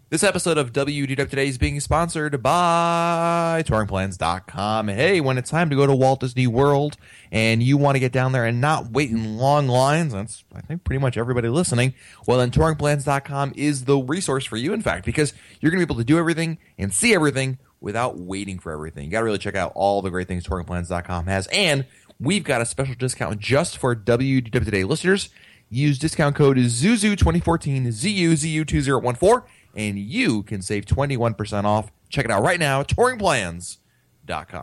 This episode of WDW Today is being sponsored by TouringPlans.com. Hey, when it's time to go to Walt Disney World and you want to get down there and not wait in long lines, that's, I think, pretty much everybody listening, well, then TouringPlans.com is the resource for you, in fact, because you're going to be able to do everything and see everything without waiting for everything. You got to really check out all the great things TouringPlans.com has, and we've got a special discount just for WDW Today listeners. Use discount code ZUZU2014, ZUZU2014, and you can save 21% off. Check it out right now, touringplans.com.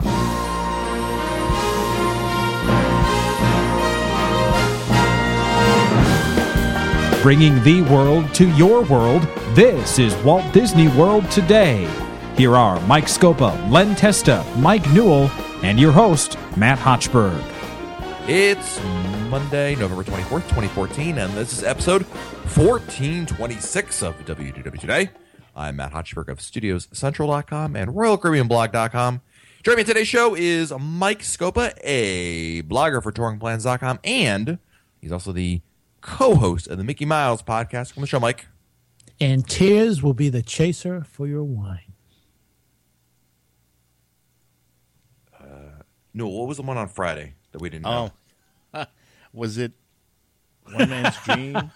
Bringing the world to your world, this is Walt Disney World Today. Here are Mike Scopa, Len Testa, Mike Newell, and your host, Matt Hochberg. It's Monday, November 24th, 2014, and this is episode 1426 of WDW Today. I'm Matt Hochberg of StudiosCentral.com and RoyalCaribbeanBlog.com. Joining me on today's show is Mike Scopa, a blogger for TouringPlans.com, and he's also the co-host of the Mickey Miles podcast. Come on the show, Mike. And tears will be the chaser for your wine. No, what was the one on Friday that we didn't know? Was it One Man's Dream?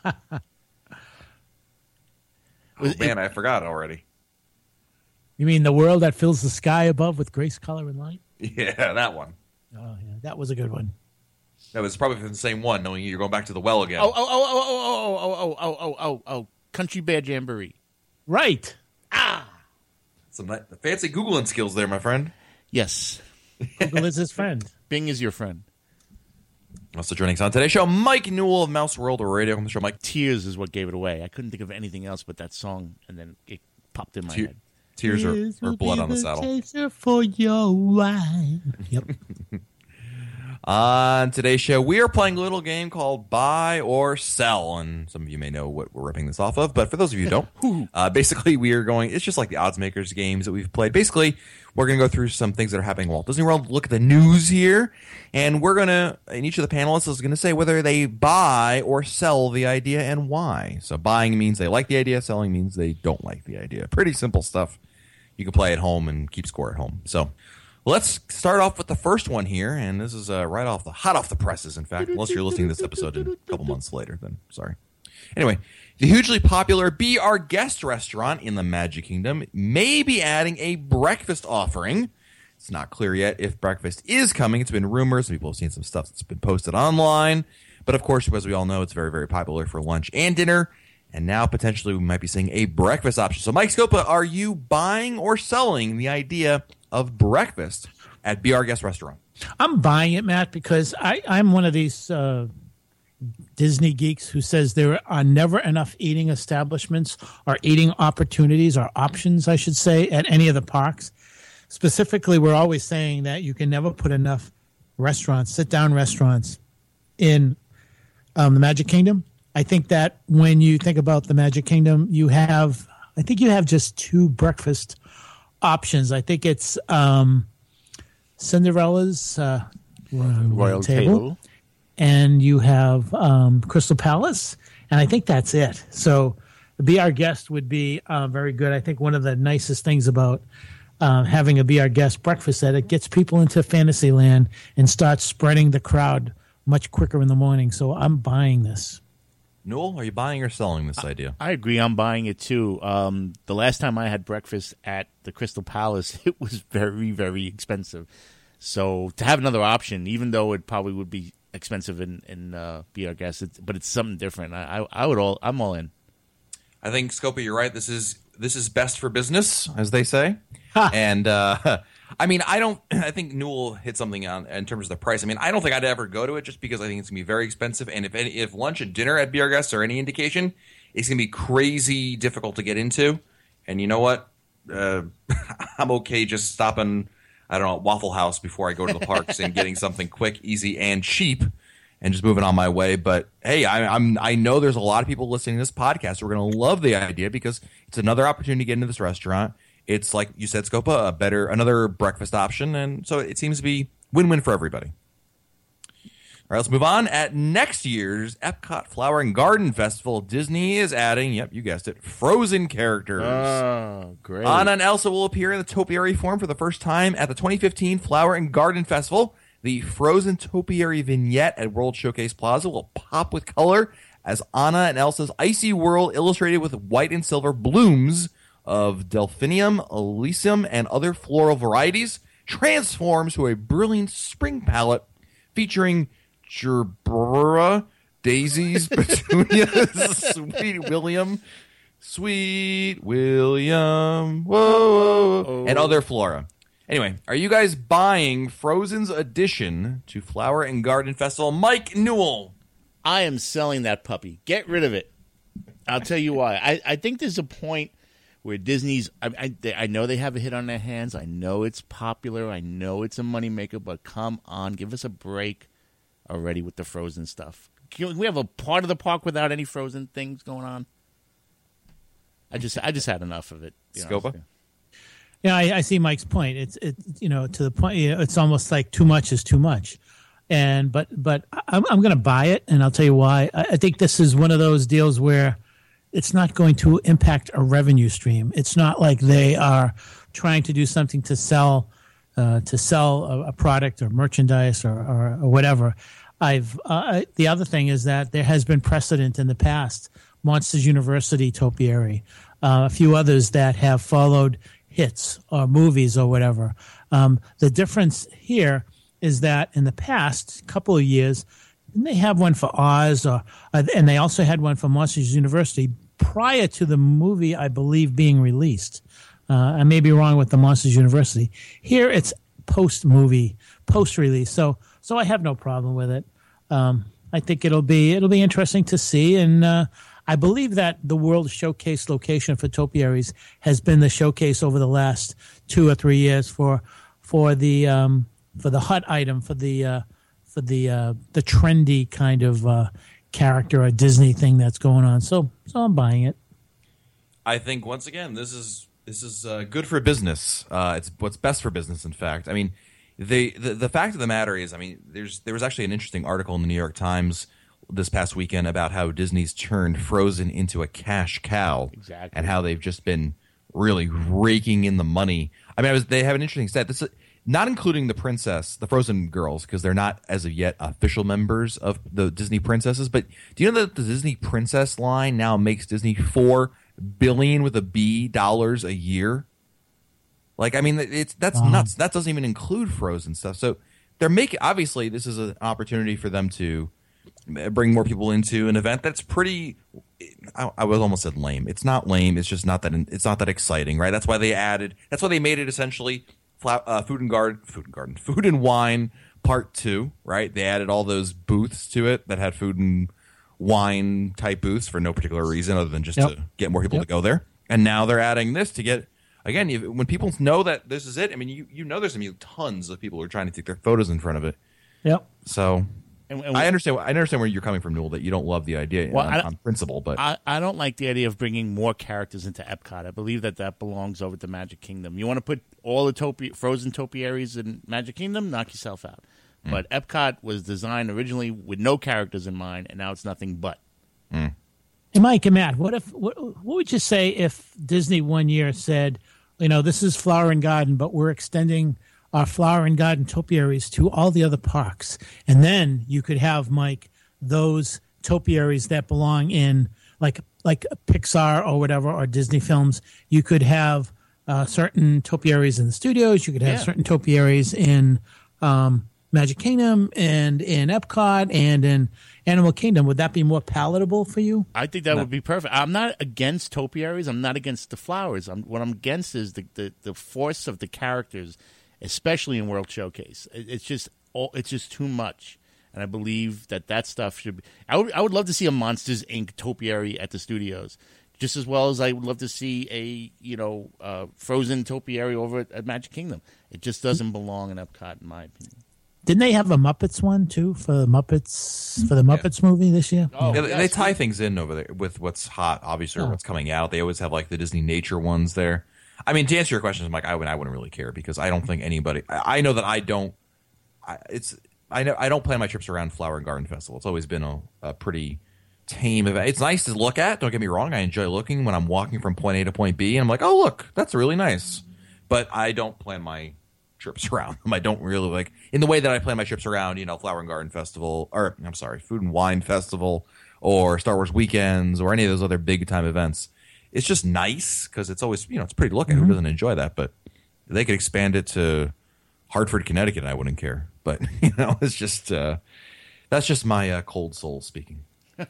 I forgot already. You mean the world that fills the sky above with grace, color, and light? Yeah, that one. Oh, yeah, that was a good one. That was probably the same one, knowing you're going back to the well again. Oh, Country Bear Jamboree. Right. Some fancy Googling skills there, my friend. Yes. Google is his friend. Bing is your friend. Also joining us on today's show, Mike Newell of Mouse World Radio. On the show, Mike. Tears is what gave it away. I couldn't think of anything else but that song, and then it popped in my head. Tears or blood on the saddle. Chaser for your wine. Yep. On today's show, we are playing a little game called Buy or Sell, and some of you may know what we're ripping this off of, but for those of you who don't, basically we are going, it's just like the Odds Makers games that we've played. Basically, we're going to go through some things that are happening in Walt Disney World, look at the news here, and we're going to, and each of the panelists is going to say whether they buy or sell the idea and why. So buying means they like the idea, selling means they don't like the idea. Pretty simple stuff. You can play at home and keep score at home. So let's start off with the first one here, and this is hot off the presses, in fact, unless you're listening to this episode a couple months later, then sorry. Anyway, the hugely popular Be Our Guest restaurant in the Magic Kingdom may be adding a breakfast offering. It's not clear yet if breakfast is coming. It's been rumors. People have seen some stuff that's been posted online. But of course, as we all know, it's very, very popular for lunch and dinner. And now potentially we might be seeing a breakfast option. So Mike Scopa, are you buying or selling the idea of breakfast at Be Our Guest restaurant? I'm buying it, Matt, because I'm one of these Disney geeks who says there are never enough eating establishments or eating opportunities or options, I should say, at any of the parks. Specifically, we're always saying that you can never put enough restaurants, sit-down restaurants, in the Magic Kingdom. I think that when you think about the Magic Kingdom, you have just two breakfast options. I think it's Cinderella's Royal Table, and you have Crystal Palace, and I think that's it. So Be Our Guest would be very good. I think one of the nicest things about having a Be Our Guest breakfast that it gets people into Fantasyland and starts spreading the crowd much quicker in the morning. So I'm buying this. Newell, are you buying or selling this idea? I agree. I'm buying it, too. The last time I had breakfast at the Crystal Palace, it was very, very expensive. So to have another option, even though it probably would be expensive in Be Our Guest, but it's something different. I'm all in. I think, Scopa, you're right. This is best for business, as they say. And I mean, I think Newell hit something on in terms of the price. I mean, I don't think I'd ever go to it just because I think it's going to be very expensive. And if lunch and dinner at Be Our Guests are any indication, it's going to be crazy difficult to get into. And you know what? I'm okay just stopping, I don't know, at Waffle House before I go to the parks and getting something quick, easy, and cheap and just moving on my way. But hey, I know there's a lot of people listening to this podcast who are going to love the idea because it's another opportunity to get into this restaurant. It's like you said, Scopa, another breakfast option, and so it seems to be win-win for everybody. All right, let's move on. At next year's Epcot Flower and Garden Festival, Disney is adding, yep, you guessed it, Frozen characters. Oh, great. Anna and Elsa will appear in the topiary form for the first time at the 2015 Flower and Garden Festival. The Frozen topiary vignette at World Showcase Plaza will pop with color as Anna and Elsa's icy world, illustrated with white and silver blooms of Delphinium, Elysium, and other floral varieties, transforms to a brilliant spring palette featuring gerbera, daisies, petunias, Sweet William, whoa, and other flora. Anyway, are you guys buying Frozen's addition to Flower and Garden Festival? Mike Newell. I am selling that puppy. Get rid of it. I'll tell you why. I think there's a point where Disney's, I know they have a hit on their hands. I know it's popular. I know it's a moneymaker, but come on, give us a break already with the Frozen stuff. Can we have a part of the park without any Frozen things going on? I just had enough of it. Scopa? Yeah, I see Mike's point. It's to the point. It's almost like too much is too much, but I'm going to buy it, and I'll tell you why. I think this is one of those deals where it's not going to impact a revenue stream. It's not like they are trying to do something to sell a product or merchandise or whatever. The other thing is that there has been precedent in the past. Monsters University topiary, a few others that have followed hits or movies or whatever. The difference here is that in the past couple of years, didn't they have one for Oz, and they also had one for Monsters University prior to the movie, I believe, being released. I may be wrong with the Monsters University. Here it's post-movie, post-release, so I have no problem with it. I think it'll be interesting to see, and I believe that the World Showcase location for topiaries has been the showcase over the last 2 or 3 years for the hot item, for the trendy kind of character or Disney thing that's going on. So I'm buying it. I think once again this is good for business. It's what's best for business. In fact, I mean the fact of the matter is, I mean there was actually an interesting article in the New York Times this past weekend about how Disney's turned Frozen into a cash cow. Exactly. And how they've just been really raking in the money. I mean, they have an interesting stat. This is not including the Frozen girls, because they're not as of yet official members of the Disney princesses. But do you know that the Disney princess line now makes Disney $4 billion with a B dollars a year? Like, I mean, that's nuts. That doesn't even include Frozen stuff. So they're making, obviously, this is an opportunity for them to bring more people into an event that's pretty. I was almost said lame. It's not lame. It's just not that. It's not that exciting, right? That's why they added. That's why they made it essentially Food and Wine Part 2, right? They added all those booths to it that had food and wine type booths for no particular reason other than just to get more people to go there. And now they're adding this to get. Again, when people know that this is it, I mean, you know, there's going to be tons of people who are trying to take their photos in front of it. Yep. So. And I understand where you're coming from, Newell, that you don't love the idea on principle, but I don't like the idea of bringing more characters into Epcot. I believe that belongs over to Magic Kingdom. You want to put all the Frozen topiaries in Magic Kingdom, knock yourself out. But Epcot was designed originally with no characters in mind, and now it's nothing but. Hey, Mike and Matt, what would you say if Disney one year said, this is Flower and Garden, but we're extending our Flower and Garden topiaries to all the other parks, and then you could have, Mike, those topiaries that belong in like Pixar or whatever, or Disney films. You could have certain topiaries in the studios. You could have certain topiaries in Magic Kingdom and in Epcot and in Animal Kingdom. Would that be more palatable for you? I think that would be perfect. I'm not against topiaries. I'm not against the flowers. What I'm against is the force of the characters, especially in World Showcase. It's just too much, and I believe that stuff should be. I would love to see a Monsters Inc. topiary at the studios, just as well as I would love to see a Frozen topiary over at Magic Kingdom. It just doesn't belong in Epcot, in my opinion. Didn't they have a Muppets one too for the Muppets movie this year? Oh, yeah, they tie things in over there with what's hot, obviously, or what's coming out. They always have like the Disney nature ones there. I mean, to answer your question, Mike, I wouldn't really care because I don't think anybody. I know that I don't. It's I don't plan my trips around Flower and Garden Festival. It's always been a pretty tame event. It's nice to look at. Don't get me wrong. I enjoy looking when I'm walking from point A to point B, and I'm like, oh look, that's really nice. But I don't plan my trips around them. I don't really like in the way that I plan my trips around, Flower and Garden Festival, or I'm sorry, Food and Wine Festival, or Star Wars Weekends, or any of those other big time events. It's just nice because it's always, it's pretty to look at. Who doesn't enjoy that? But they could expand it to Hartford, Connecticut, and I wouldn't care. But it's just that's just my cold soul speaking.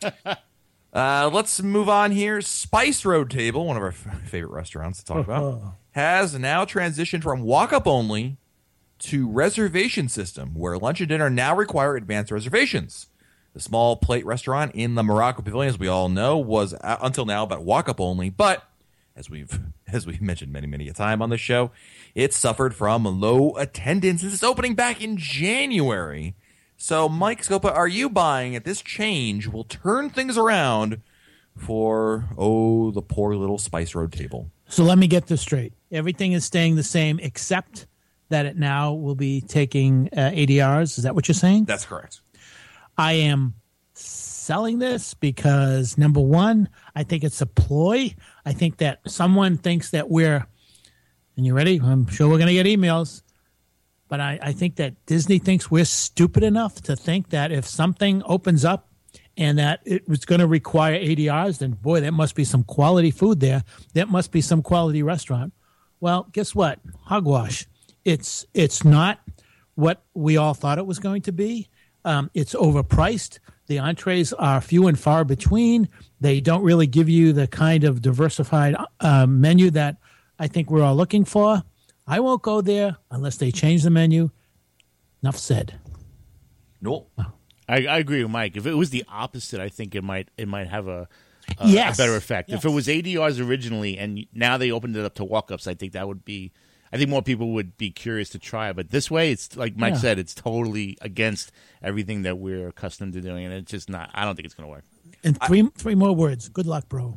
Let's move on here. Spice Road Table, one of our favorite restaurants to talk about, has now transitioned from walk-up only to reservation system, where lunch and dinner now require advanced reservations. The small plate restaurant in the Morocco Pavilion, as we all know, was until now about walk-up only, but as we've mentioned many a time on the show, it suffered from low attendance since its opening back in January. So, Mike Scopa, are you buying that this change will turn things around for, the poor little Spice Road Table? So let me get this straight. Everything is staying the same except that it now will be taking ADRs. Is that what you're saying? That's correct. I am selling this because, number one, I think it's a ploy. I think that someone thinks that and you ready? I'm sure we're going to get emails. But I think that Disney thinks we're stupid enough to think that if something opens up and that it was going to require ADRs, then, boy, there must be some quality food there. That must be some quality restaurant. Well, guess what? Hogwash. It's not what we all thought it was going to be. It's overpriced. The entrees are few and far between. They don't really give you the kind of diversified menu that I think we're all looking for. I won't go there unless they change the menu. Enough said. Nope. I agree with Mike. If it was the opposite, I think it might have a better effect. Yes. If it was ADRs originally and now they opened it up to walk-ups, I think that would be. I think more people would be curious to try it. But this way, it's like Mike said, it's totally against everything that we're accustomed to doing, and it's just not. I don't think it's going to work. And three more words. Good luck, bro.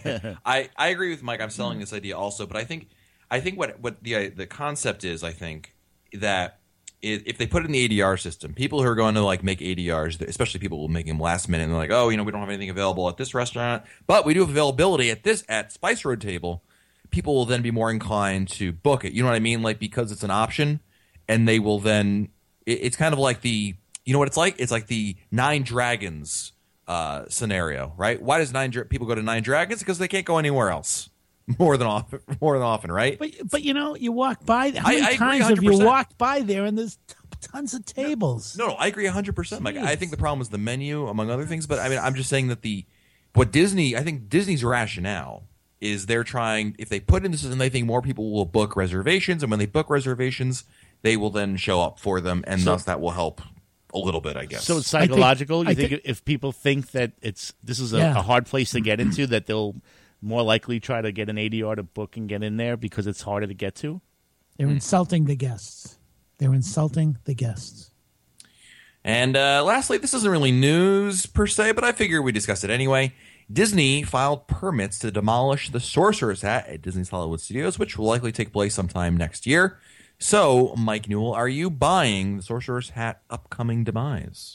I agree with Mike. I'm selling this idea also, but I think what the concept is, I think that if they put it in the ADR system, people who are going to like make ADRs, especially people who will make them last minute, and they're like, we don't have anything available at this restaurant, but we do have availability at Spice Road Table. People will then be more inclined to book it. You know what I mean? Like, because it's an option, and they will then. It's kind of like the. You know what it's like? It's like the Nine Dragons scenario, right? Why does people go to Nine Dragons? Because they can't go anywhere else. More than often, right? But you walk by. How many times have you walked by there and there's tons of tables? No, I agree 100%. Like, I think the problem is the menu, among other things. But I mean, I'm just saying that I think Disney's rationale is they're trying. If they put in this, and they think more people will book reservations, and when they book reservations, they will then show up for them, and thus that will help a little bit, I guess. So it's psychological. You think if people think that this is a hard place to get into, that they'll more likely try to get an ADR to book and get in there because it's harder to get to? They're insulting the guests. And lastly, this isn't really news per se, but I figure we discussed it anyway. Disney filed permits to demolish the Sorcerer's Hat at Disney's Hollywood Studios, which will likely take place sometime next year. So, Mike Newell, are you buying the Sorcerer's Hat upcoming demise?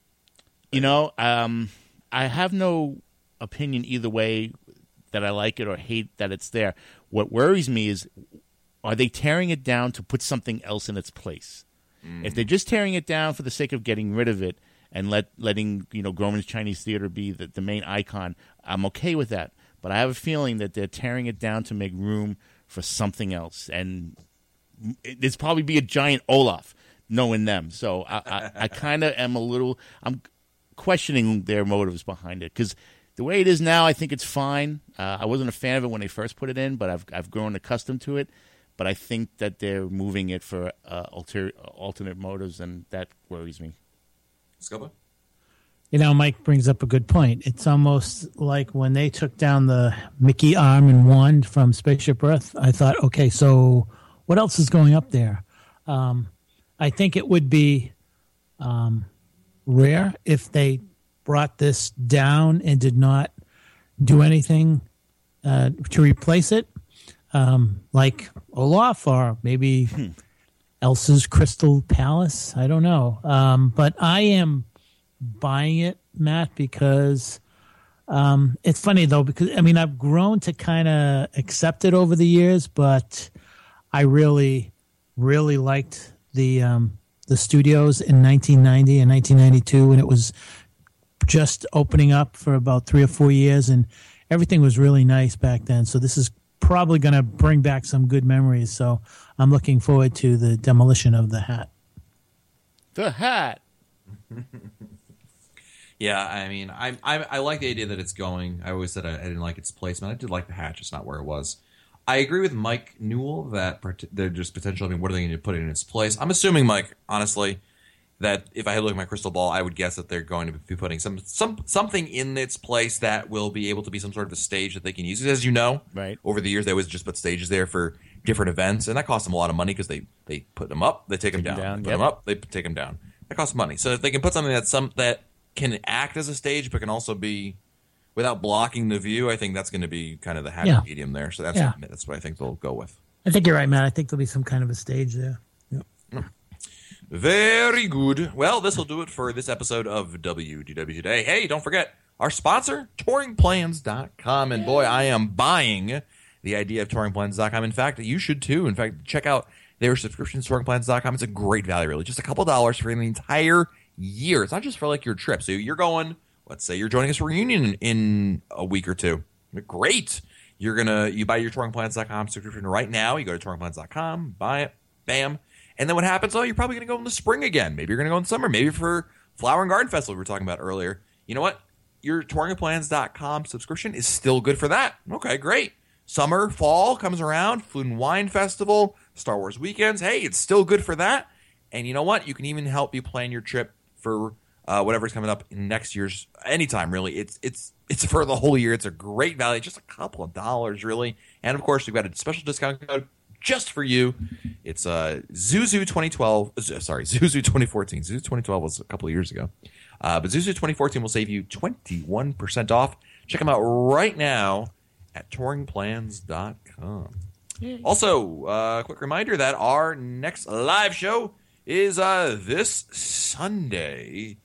I have no opinion either way that I like it or hate that it's there. What worries me is, are they tearing it down to put something else in its place? If they're just tearing it down for the sake of getting rid of it and letting Grauman's Chinese Theater be the main icon, I'm okay with that. But I have a feeling that they're tearing it down to make room for something else, and it's probably be a giant Olaf, knowing them. So I kind of am I'm questioning their motives behind it, because the way it is now, I think it's fine. I wasn't a fan of it when they first put it in, but I've grown accustomed to it. But I think that they're moving it for alternate motives, and that worries me. Scopa? Mike brings up a good point. It's almost like when they took down the Mickey arm and wand from Spaceship Earth, I thought, okay, so what else is going up there? I think it would be rare if they brought this down and did not do anything to replace it, like Olaf, or maybe Elsa's Crystal Palace. I don't know. But I am buying it, Matt, because it's funny, though, because, I mean, I've grown to kind of accept it over the years, but I really, really liked the studios in 1990 and 1992 when it was just opening up for about 3 or 4 years, and everything was really nice back then. So this is probably going to bring back some good memories. So I'm looking forward to the demolition of the hat. The hat. Yeah, I mean, I like the idea that it's going. I always said I didn't like its placement. I did like the hat, just not where it was. I agree with Mike Newell that there's potential. I mean, what are they going to put it in its place? I'm assuming, Mike, honestly, that if I had to look at my crystal ball, I would guess that they're going to be putting something in its place that will be able to be some sort of a stage that they can use. As you know, right, over the years, they always just put stages there for different events, and that costs them a lot of money because they put them up, they take them down. They put them up, they take them down. That costs money. So if they can put something that can act as a stage but can also be without blocking the view, I think that's going to be kind of the happy medium there. So that's what I think they'll go with. I think you're right, Matt. I think there'll be some kind of a stage there. Yep. Very good. Well, this will do it for this episode of WDW Today. Hey, don't forget our sponsor, touringplans.com. And boy, I am buying the idea of touringplans.com. In fact, you should too. In fact, check out their subscription to touringplans.com. It's a great value, really. Just a couple dollars for the entire year. It's not just for like your trip. So you're going, let's say you're joining us for a reunion in a week or two. Great. You buy your touringplans.com subscription right now. You go to touringplans.com, buy it, bam. And then what happens? Oh, you're probably going to go in the spring again. Maybe you're going to go in summer. Maybe for Flower and Garden Festival we were talking about earlier. You know what? Your touringplans.com subscription is still good for that. Okay, great. Summer, fall comes around. Food and Wine Festival, Star Wars weekends. Hey, it's still good for that. And you know what? You can even help you plan your trip for whatever's coming up in next year's anytime, really. It's for the whole year. It's a great value. Just a couple of dollars, really. And, of course, we've got a special discount code just for you. It's Zuzu 2012. Sorry, Zuzu 2014. Zuzu 2012 was a couple of years ago. But Zuzu 2014 will save you 21% off. Check them out right now at touringplans.com. Also, quick reminder that our next live show is this Sunday,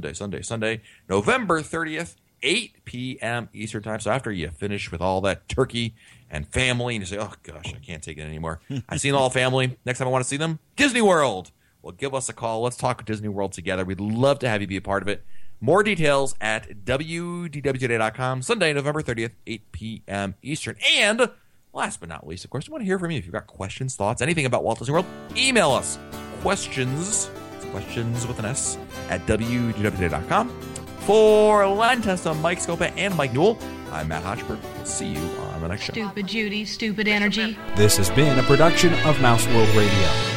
November 30th, 8 p.m. Eastern Time. So after you finish with all that turkey and family, and you say, oh, gosh, I can't take it anymore. I've seen all family. Next time I want to see them, Disney World. Well, give us a call. Let's talk Disney World together. We'd love to have you be a part of it. More details at WDWtoday.com, Sunday, November 30th, 8 p.m. Eastern. And last but not least, of course, we want to hear from you. If you've got questions, thoughts, anything about Walt Disney World, email us. Questions with an S, at WDWtoday.com. For Len Testa, Mike Scopa, and Mike Newell, I'm Matt Hotchberg. See you on the next show. Stupid Judy, stupid energy. This has been a production of Mouse World Radio.